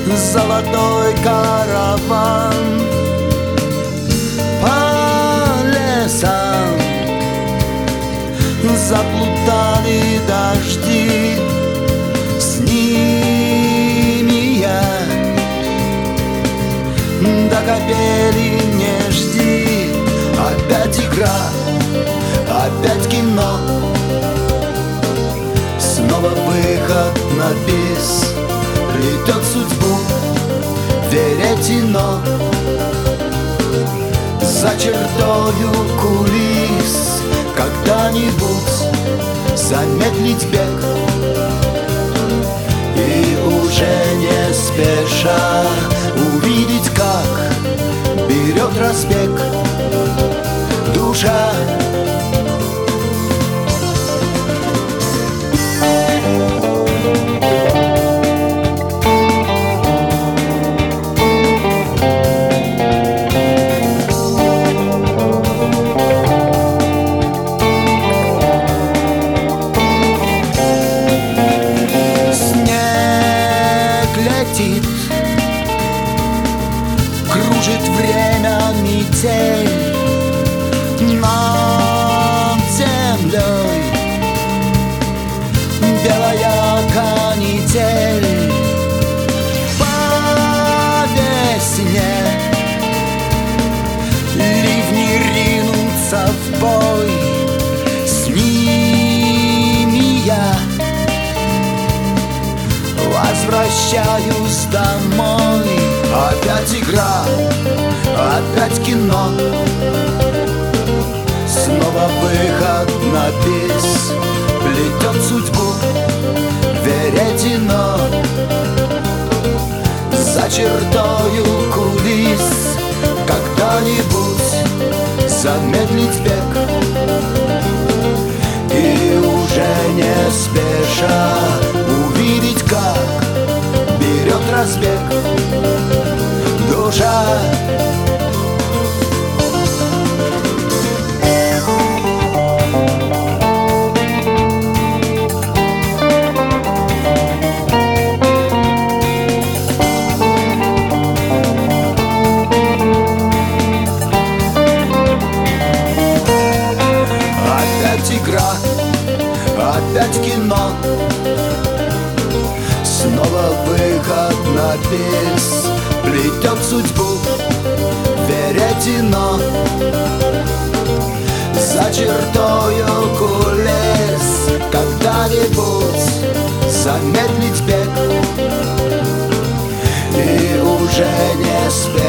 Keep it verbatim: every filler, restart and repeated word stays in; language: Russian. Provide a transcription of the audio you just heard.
золотой караван по лесам. Заплутали дожди, с ними я до капели не жди. Опять игра, опять кино, снова выход на бис. Плетет судьбу веретено за чертою кулис. Когда-нибудь замедлить бег и уже не спеша увидеть, как берет разбег душа. Кружит время метель над землей, белая канитель по весне. Ливни ринутся в бой, с ними я возвращаюсь домой. Опять игра, опять кино, снова выход на бис. Плетет судьбу веретено за чертою кулис. Когда-нибудь замедлить бег и уже не спеша увидеть, как берет разбег душа. Опять игра, опять кино, снова выход на бис. Плетет судьбу веретено за чертою кулис. Когда-нибудь замедлить бег и уже не спеть